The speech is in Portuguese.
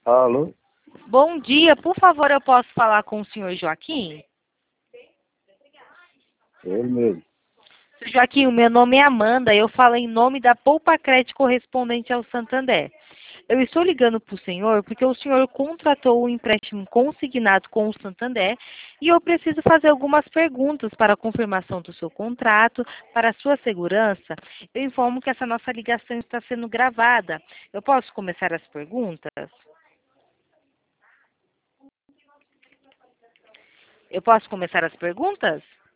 Alô? Bom dia, por favor, eu posso falar com o senhor Joaquim? Ele mesmo. Senhor Joaquim, o meu nome é Amanda, eu falo em nome da Poupa Crédito correspondente ao Santander. Eu estou ligando para o senhor porque o senhor contratou um empréstimo consignado com o Santander e eu preciso fazer algumas perguntas para a confirmação do seu contrato, para a sua segurança. Eu informo que essa nossa ligação está sendo gravada. Eu posso começar as perguntas? Eu posso começar as perguntas?